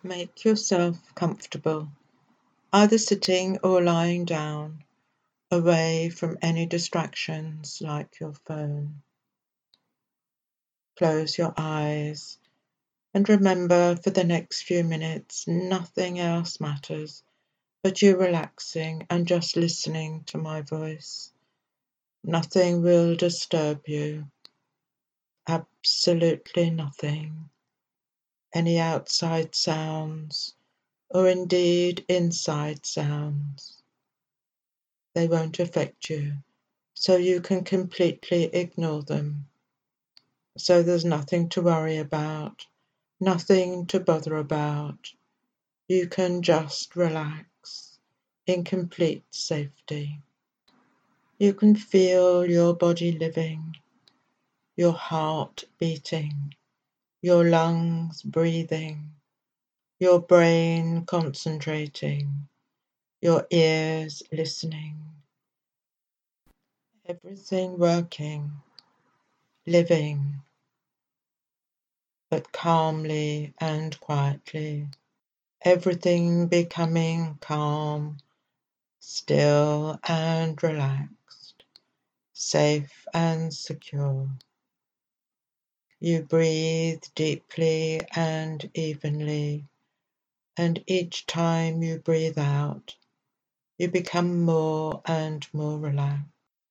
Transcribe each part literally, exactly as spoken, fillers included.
Make yourself comfortable, either sitting or lying down, away from any distractions like your phone. Close your eyes and remember for the next few minutes nothing else matters but you relaxing and just listening to my voice. Nothing will disturb you. Absolutely nothing. Any outside sounds, or indeed inside sounds. They won't affect you, so you can completely ignore them. So there's nothing to worry about, nothing to bother about. You can just relax in complete safety. You can feel your body living, your heart beating, your lungs breathing, your brain concentrating, your ears listening. Everything working, living, but calmly and quietly. Everything becoming calm, still and relaxed, safe and secure. You breathe deeply and evenly, and each time you breathe out, you become more and more relaxed.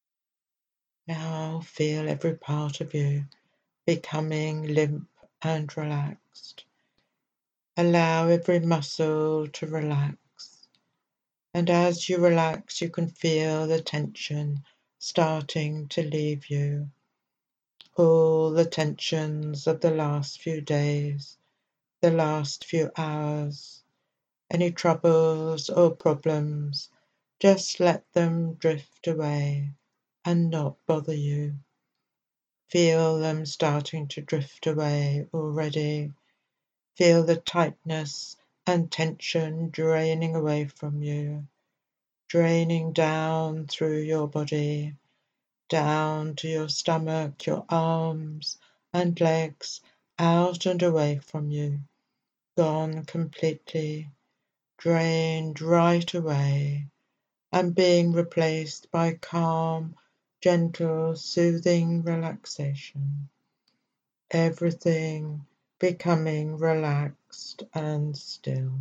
Now feel every part of you becoming limp and relaxed. Allow every muscle to relax. And as you relax, you can feel the tension starting to leave you. All the tensions of the last few days, the last few hours, any troubles or problems, just let them drift away and not bother you. Feel them starting to drift away already. Feel the tightness and tension draining away from you, draining down through your body, down to your stomach, your arms and legs, out and away from you, gone completely, drained right away, and being replaced by calm, gentle, soothing relaxation. Everything becoming relaxed and still.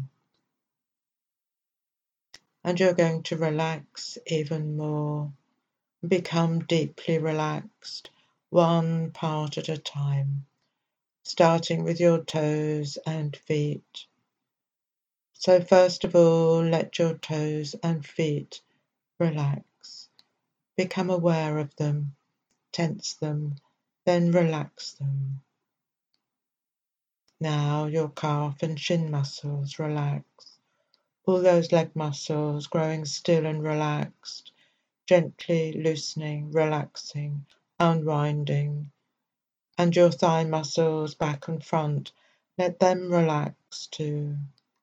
And you're going to relax even more, become deeply relaxed, one part at a time, starting with your toes and feet. So first of all, let your toes and feet relax. Become aware of them, tense them, then relax them. Now your calf and shin muscles relax. All those leg muscles growing still and relaxed, gently loosening, relaxing, unwinding. And your thigh muscles back and front, let them relax too.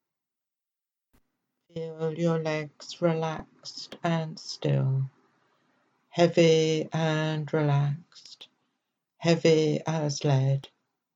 Feel your legs relaxed and still, heavy and relaxed, heavy as lead.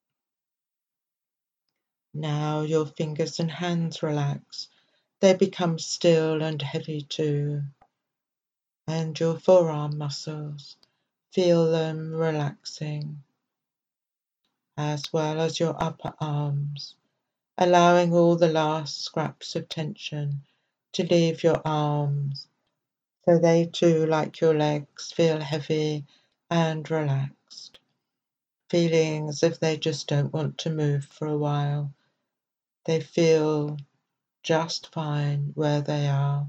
Now your fingers and hands relax. They become still and heavy too. And your forearm muscles, feel them relaxing, as well as your upper arms, allowing all the last scraps of tension to leave your arms, so they too, like your legs, feel heavy and relaxed, feeling as if they just don't want to move for a while. They feel just fine where they are.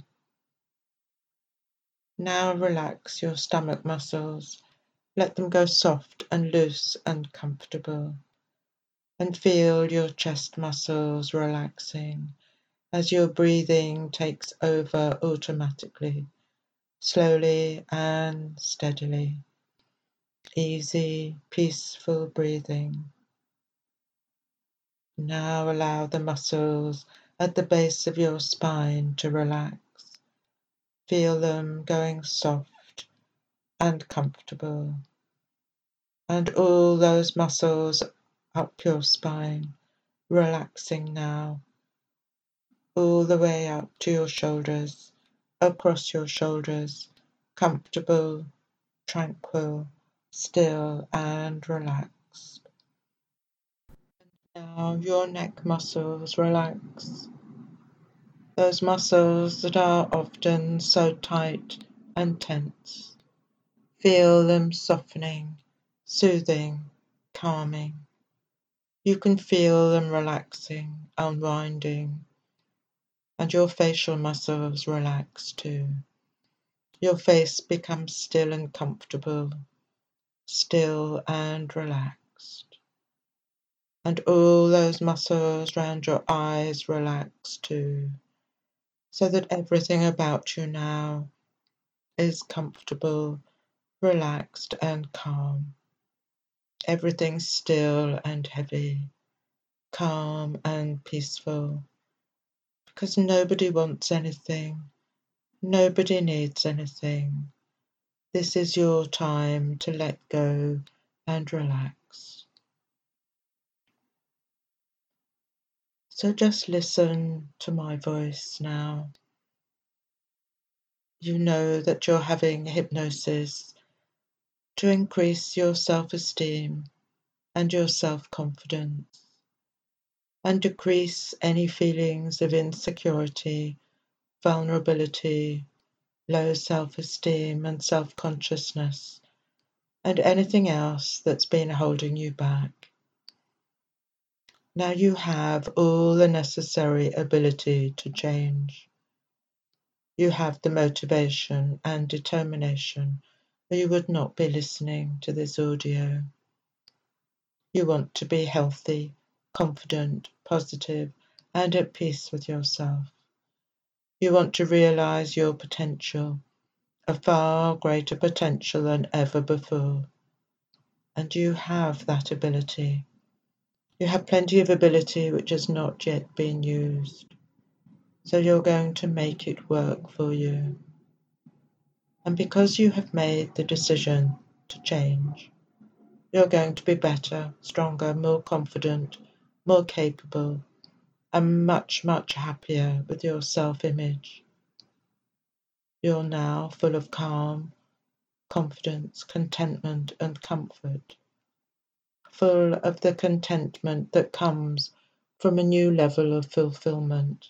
Now relax your stomach muscles. Let them go soft and loose and comfortable. And feel your chest muscles relaxing as your breathing takes over automatically, slowly and steadily. Easy, peaceful breathing. Now allow the muscles at the base of your spine to relax. Feel them going soft and comfortable. And all those muscles up your spine, relaxing now, all the way up to your shoulders, across your shoulders, comfortable, tranquil, still and relaxed. Now your neck muscles relax. Those muscles that are often so tight and tense. Feel them softening, soothing, calming. You can feel them relaxing, unwinding, and your facial muscles relax too. Your face becomes still and comfortable, still and relaxed. And all those muscles round your eyes relax too, so that everything about you now is comfortable, relaxed and calm. Everything still and heavy, calm and peaceful, because nobody wants anything, nobody needs anything. This is your time to let go and relax. So just listen to my voice now. You know that you're having hypnosis to increase your self-esteem and your self-confidence, and decrease any feelings of insecurity, vulnerability, low self-esteem and self-consciousness, and anything else that's been holding you back. Now you have all the necessary ability to change. You have the motivation and determination, or you would not be listening to this audio. You want to be healthy, confident, positive, and at peace with yourself. You want to realize your potential, a far greater potential than ever before. And you have that ability. You have plenty of ability which has not yet been used. So you're going to make it work for you. And because you have made the decision to change, you're going to be better, stronger, more confident, more capable, and much, much happier with your self-image. You're now full of calm, confidence, contentment, and comfort. Full of the contentment that comes from a new level of fulfillment.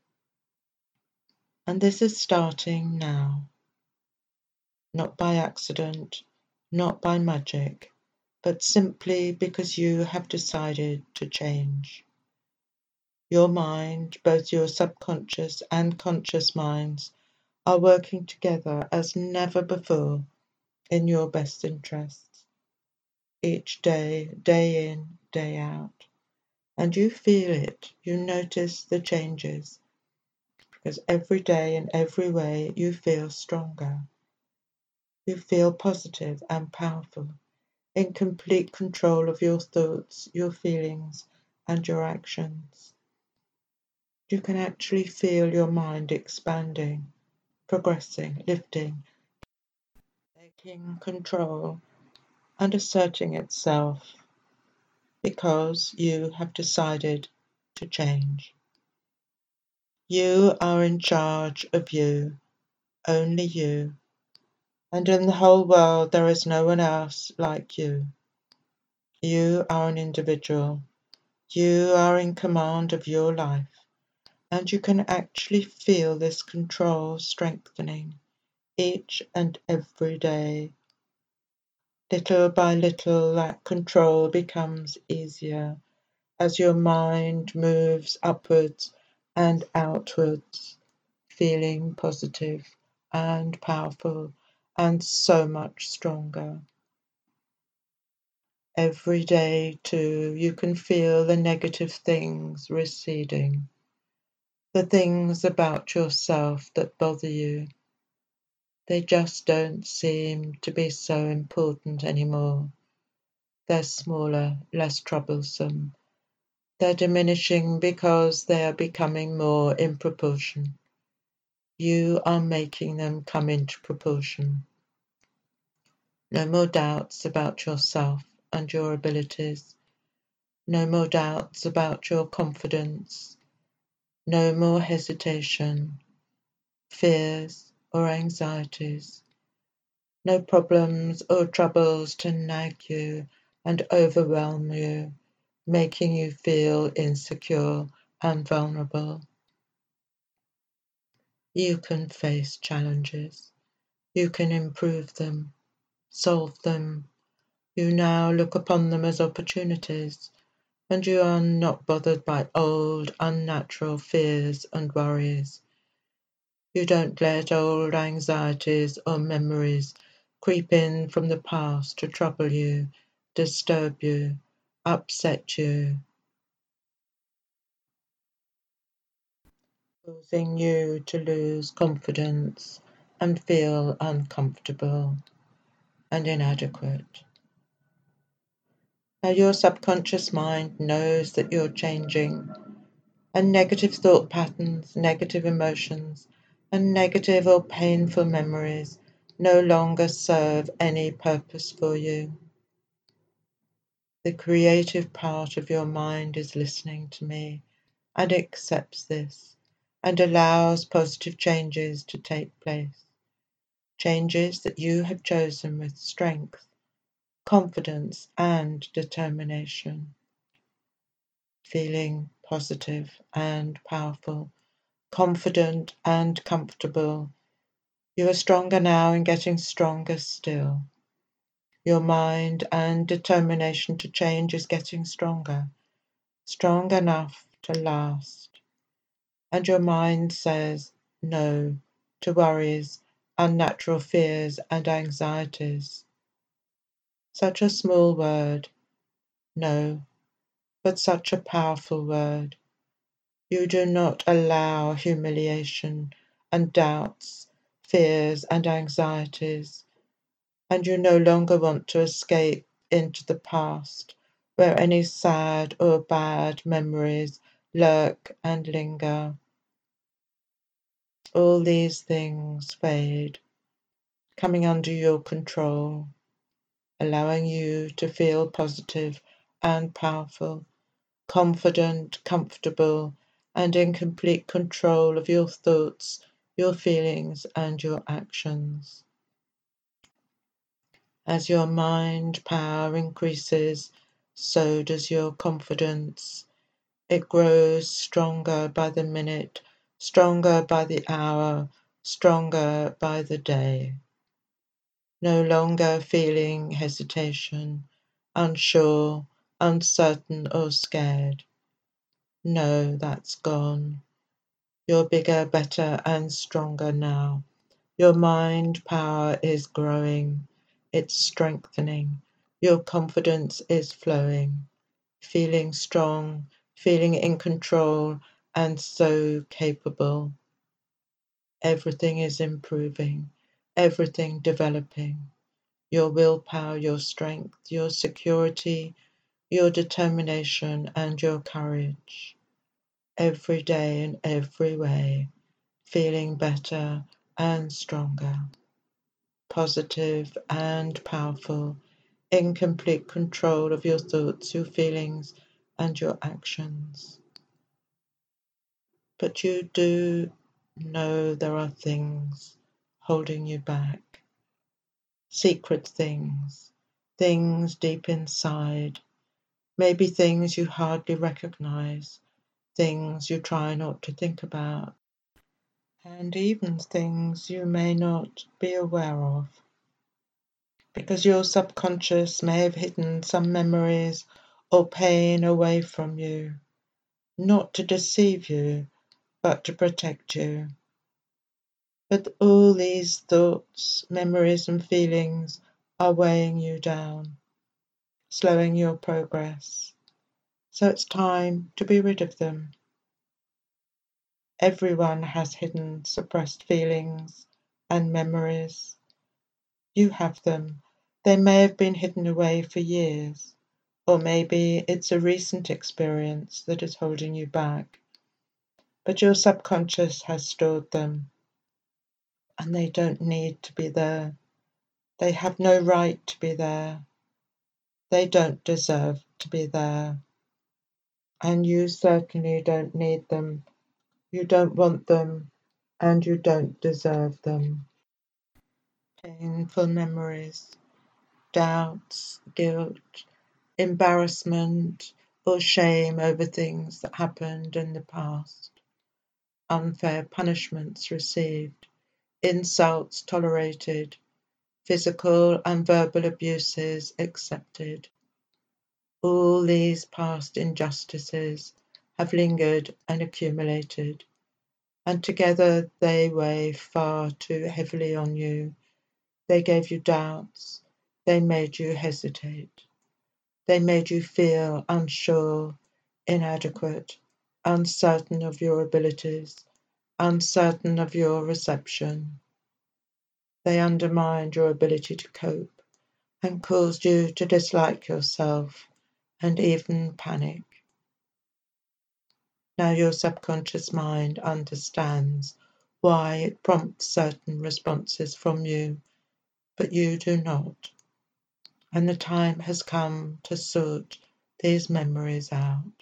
And this is starting now. Not by accident, not by magic, but simply because you have decided to change. Your mind, both your subconscious and conscious minds, are working together as never before in your best interests. Each day, day in, day out. And you feel it, you notice the changes, because every day in every way you feel stronger. You feel positive and powerful, in complete control of your thoughts, your feelings, and your actions. You can actually feel your mind expanding, progressing, lifting, taking control, and asserting itself, because you have decided to change. You are in charge of you, only you, and in the whole world there is no one else like you. You are an individual. You are in command of your life, and you can actually feel this control strengthening each and every day. Little by little, that control becomes easier as your mind moves upwards and outwards, feeling positive and powerful and so much stronger. Every day, too, you can feel the negative things receding, the things about yourself that bother you. They just don't seem to be so important anymore. They're smaller, less troublesome. They're diminishing because they are becoming more in proportion. You are making them come into proportion. No more doubts about yourself and your abilities. No more doubts about your confidence. No more hesitation, fears or anxieties. No problems or troubles to nag you and overwhelm you, making you feel insecure and vulnerable. You can face challenges. You can improve them, solve them. You now look upon them as opportunities, and you are not bothered by old, unnatural fears and worries. You don't let old anxieties or memories creep in from the past to trouble you, disturb you, upset you, causing you to lose confidence and feel uncomfortable and inadequate. Now, your subconscious mind knows that you're changing, and negative thought patterns, negative emotions, and negative or painful memories no longer serve any purpose for you. The creative part of your mind is listening to me and accepts this and allows positive changes to take place. Changes that you have chosen with strength, confidence, and determination. Feeling positive and powerful, confident and comfortable. You are stronger now and getting stronger still. Your mind and determination to change is getting stronger, strong enough to last. And your mind says no to worries, unnatural fears, and anxieties. Such a small word, no, but such a powerful word. You do not allow humiliation and doubts, fears and anxieties, and you no longer want to escape into the past, where any sad or bad memories lurk and linger. All these things fade, coming under your control, allowing you to feel positive and powerful, confident, comfortable, and in complete control of your thoughts, your feelings, and your actions. As your mind power increases, so does your confidence. It grows stronger by the minute, stronger by the hour, stronger by the day. No longer feeling hesitation, unsure, uncertain, or scared. No, that's gone. You're bigger, better, and stronger now. Your mind power is growing. It's strengthening. Your confidence is flowing. Feeling strong, feeling in control, and so capable. Everything is improving. Everything developing. Your willpower, your strength, your security, your determination, and your courage. Every day in every way, feeling better and stronger, positive and powerful, in complete control of your thoughts, your feelings, and your actions. But you do know there are things holding you back, secret things, things deep inside, maybe things you hardly recognize, things you try not to think about, and even things you may not be aware of, because your subconscious may have hidden some memories or pain away from you, not to deceive you, but to protect you. But all these thoughts, memories, and feelings are weighing you down, slowing your progress. So it's time to be rid of them. Everyone has hidden, suppressed feelings and memories. You have them. They may have been hidden away for years, or maybe it's a recent experience that is holding you back. But your subconscious has stored them, and they don't need to be there. They have no right to be there. They don't deserve to be there. And you certainly don't need them You don't want them, and you don't deserve them. Painful memories, doubts, guilt, embarrassment, or shame over things that happened in the past, unfair punishments received, insults tolerated, physical and verbal abuses accepted. All these past injustices have lingered and accumulated, and together they weigh far too heavily on you. They gave you doubts, they made you hesitate, they made you feel unsure, inadequate, uncertain of your abilities, uncertain of your reception. They undermined your ability to cope and caused you to dislike yourself and even panic. Now your subconscious mind understands why it prompts certain responses from you, but you do not. And the time has come to sort these memories out.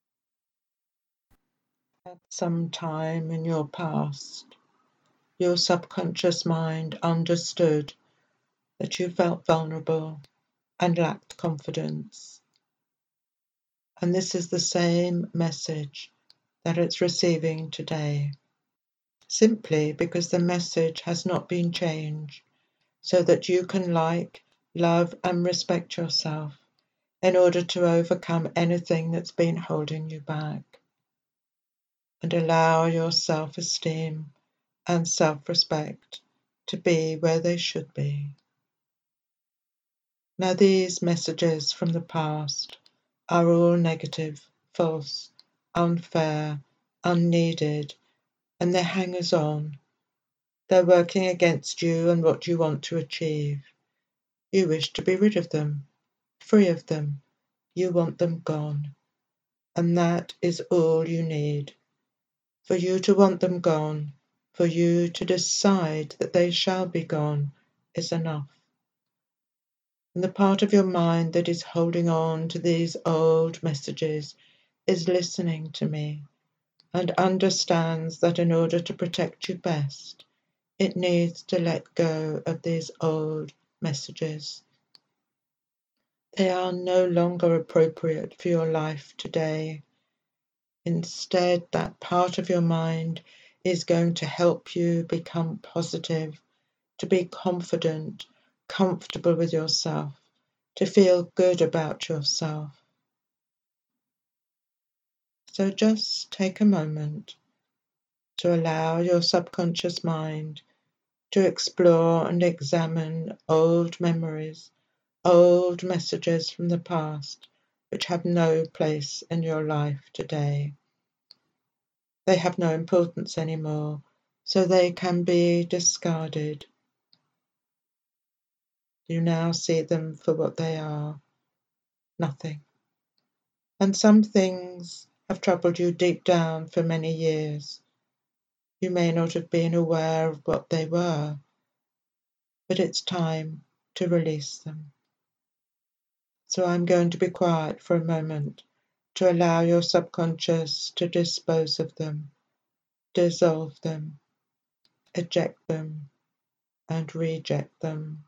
At some time in your past, your subconscious mind understood that you felt vulnerable and lacked confidence. And this is the same message that it's receiving today, simply because the message has not been changed, so that you can like, love, and respect yourself in order to overcome anything that's been holding you back, and allow your self-esteem and self-respect to be where they should be. Now these messages from the past are all negative, false, unfair, unneeded, and they're hangers on. They're working against you and what you want to achieve. You wish to be rid of them, free of them. You want them gone. And that is all you need. For you to want them gone, for you to decide that they shall be gone, is enough. And the part of your mind that is holding on to these old messages is listening to me and understands that in order to protect you best, it needs to let go of these old messages. They are no longer appropriate for your life today. Instead, that part of your mind is going to help you become positive, to be confident, comfortable with yourself, to feel good about yourself. So just take a moment to allow your subconscious mind to explore and examine old memories, old messages from the past which have no place in your life today. They have no importance anymore, so they can be discarded. You now see them for what they are, nothing. And some things have troubled you deep down for many years. You may not have been aware of what they were, but it's time to release them. So I'm going to be quiet for a moment to allow your subconscious to dispose of them, dissolve them, eject them, and reject them.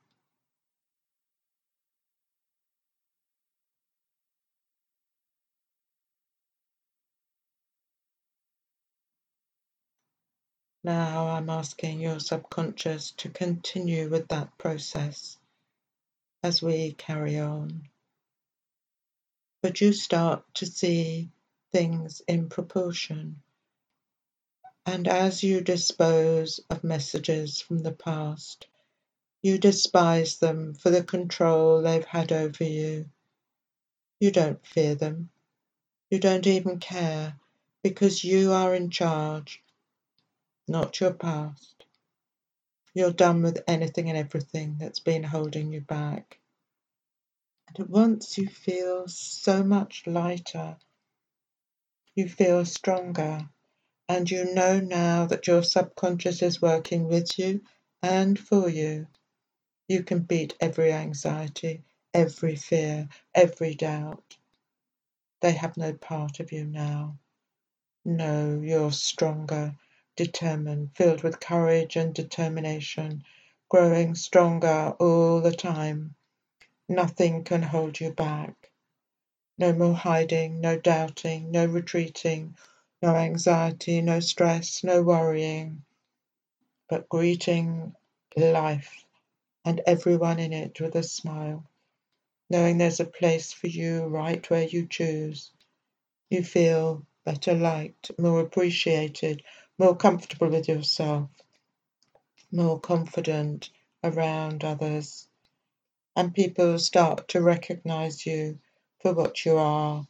Now I'm asking your subconscious to continue with that process as we carry on. But you start to see things in proportion. And as you dispose of messages from the past, you despise them for the control they've had over you. You don't fear them. You don't even care, because you are in charge, not your past. You're done with anything and everything that's been holding you back. And at once you feel so much lighter. You feel stronger. And you know now that your subconscious is working with you and for you. You can beat every anxiety, every fear, every doubt. They have no part of you now. Know you're stronger, determined, filled with courage and determination, growing stronger all the time. Nothing can hold you back. No more hiding, no doubting, no retreating, no anxiety, no stress, no worrying, but greeting life and everyone in it with a smile, knowing there's a place for you right where you choose. You feel better liked, more appreciated, more comfortable with yourself, more confident around others, and people start to recognize you for what you are: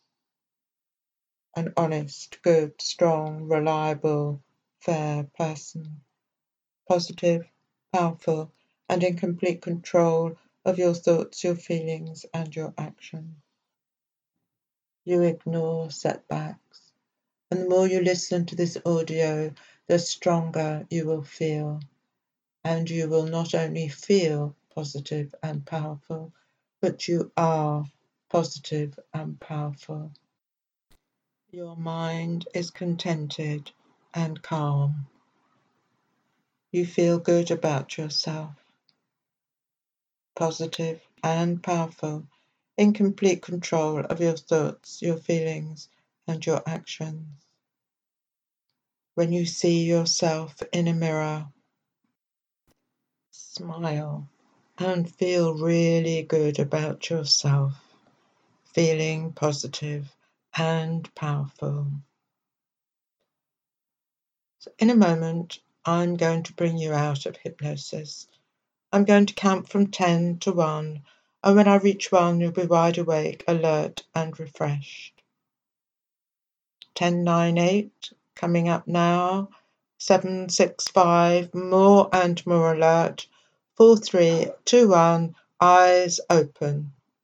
an honest, good, strong, reliable, fair person, positive, powerful, and in complete control of your thoughts, your feelings, and your actions. You ignore setbacks, and the more you listen to this audio, the stronger you will feel. And you will not only feel positive and powerful, but you are positive and powerful. Your mind is contented and calm. You feel good about yourself, positive and powerful, in complete control of your thoughts, your feelings, and your actions. When you see yourself in a mirror, smile and feel really good about yourself, feeling positive and powerful. So in a moment, I'm going to bring you out of hypnosis. I'm going to count from ten to one, and when I reach one, you'll be wide awake, alert, and refreshed. ten, nine, eight, coming up now. seven, six, five, more and more alert. four, three, two, one, eyes open.